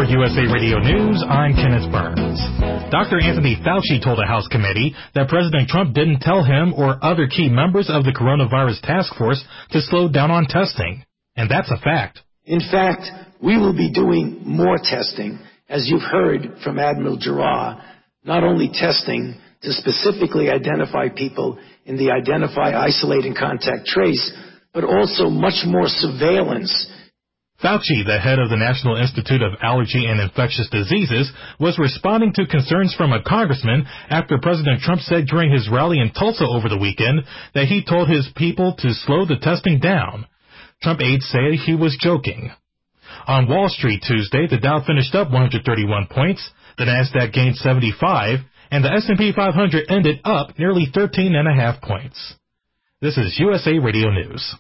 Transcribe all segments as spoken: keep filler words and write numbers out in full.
For U S A Radio News, I'm Kenneth Burns. Doctor Anthony Fauci told a House committee that President Trump didn't tell him or other key members of the coronavirus task force to slow down on testing. And that's a fact. In fact, we will be doing more testing, as you've heard from Admiral Giroir, not only testing to specifically identify people in the Identify, Isolate, and Contact Trace, but also much more surveillance. Fauci, the head of the National Institute of Allergy and Infectious Diseases, was responding to concerns from a congressman after President Trump said during his rally in Tulsa over the weekend that he told his people to slow the testing down. Trump aides say he was joking. On Wall Street Tuesday, the Dow finished up one hundred thirty-one points, the Nasdaq gained seventy-five, and the S and P five hundred ended up nearly thirteen and a half points. This is U S A Radio News.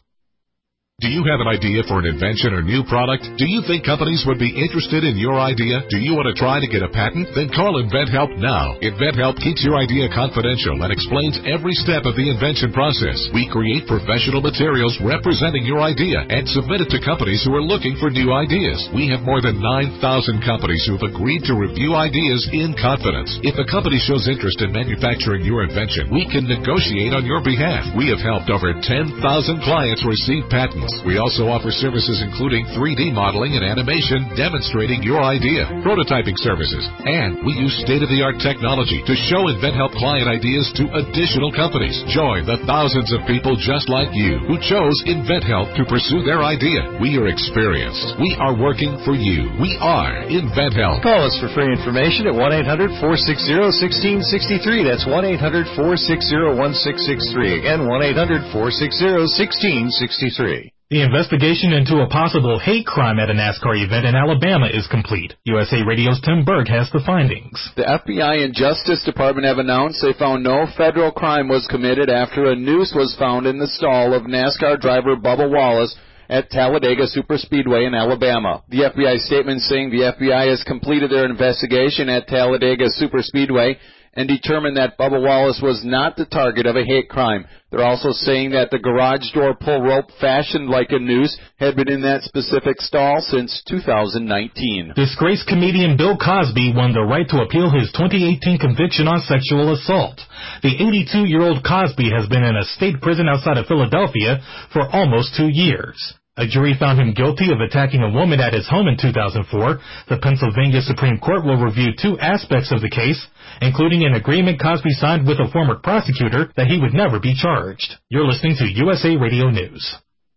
Do you have an idea for an invention or new product? Do you think companies would be interested in your idea? Do you want to try to get a patent? Then call InventHelp now. InventHelp keeps your idea confidential and explains every step of the invention process. We create professional materials representing your idea and submit it to companies who are looking for new ideas. We have more than nine thousand companies who have agreed to review ideas in confidence. If a company shows interest in manufacturing your invention, we can negotiate on your behalf. We have helped over ten thousand clients receive patents. We also offer services including three D modeling and animation demonstrating your idea, prototyping services, and we use state-of-the-art technology to show InventHelp client ideas to additional companies. Join the thousands of people just like you who chose InventHelp to pursue their idea. We are experienced. We are working for you. We are InventHelp. Call us for free information at one eight hundred four six zero one six six three. That's one eight hundred four six zero one six six three. Again, one eight hundred four six zero one six six three. The investigation into a possible hate crime at a NASCAR event in Alabama is complete. U S A Radio's Tim Berg has the findings. The F B I and Justice Department have announced they found no federal crime was committed after a noose was found in the stall of NASCAR driver Bubba Wallace at Talladega Superspeedway in Alabama. The F B I statement saying the F B I has completed their investigation at Talladega Superspeedway and determined that Bubba Wallace was not the target of a hate crime. They're also saying that the garage door pull rope fashioned like a noose had been in that specific stall since two thousand nineteen. Disgraced comedian Bill Cosby won the right to appeal his twenty eighteen conviction on sexual assault. The eighty-two-year-old Cosby has been in a state prison outside of Philadelphia for almost two years. A jury found him guilty of attacking a woman at his home in two thousand four. The Pennsylvania Supreme Court will review two aspects of the case, including an agreement Cosby signed with a former prosecutor that he would never be charged. You're listening to U S A Radio News.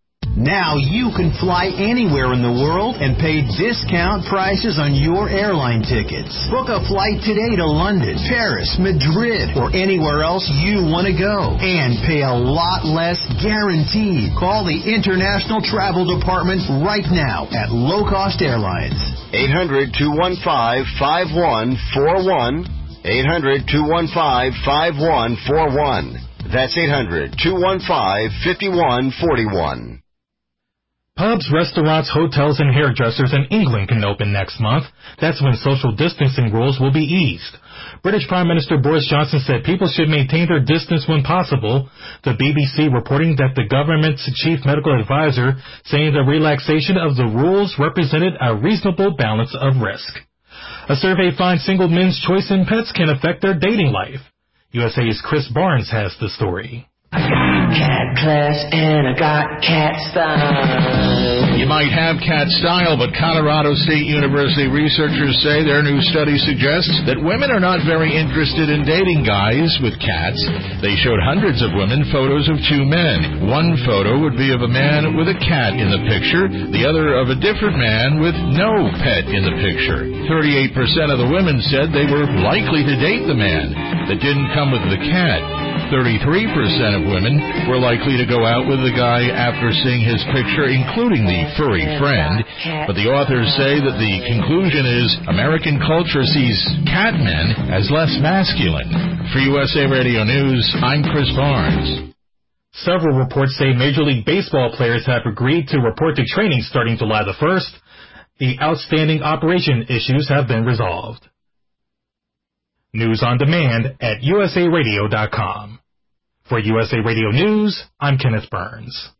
Now you can fly anywhere in the world and pay discount prices on your airline tickets. Book a flight today to London, Paris, Madrid, or anywhere else you want to go. And pay a lot less guaranteed. Call the International Travel Department right now at Low Cost Airlines. eight hundred two one five five one four one. eight hundred two one five five one four one. That's eight hundred two one five five one four one. Pubs, restaurants, hotels, and hairdressers in England can open next month. That's when social distancing rules will be eased. British Prime Minister Boris Johnson said people should maintain their distance when possible. The B B C reporting that the government's chief medical advisor saying the relaxation of the rules represented a reasonable balance of risk. A survey finds single men's choice in pets can affect their dating life. U S A's Chris Barnes has the story. I got cat class and I got cat style. You might have cat style, but Colorado State University researchers say their new study suggests that women are not very interested in dating guys with cats. They showed hundreds of women photos of two men. One photo would be of a man with a cat in the picture, the other of a different man with no pet in the picture. thirty-eight percent of the women said they were likely to date the man that didn't come with the cat. thirty-three percent of women were likely to go out with the guy after seeing his picture, including the furry friend. But the authors say that the conclusion is American culture sees cat men as less masculine. For U S A Radio News, I'm Chris Barnes. Several reports say Major League Baseball players have agreed to report to training starting July the first. The outstanding operation issues have been resolved. News on demand at U S A radio dot com. For U S A Radio News, I'm Kenneth Burns.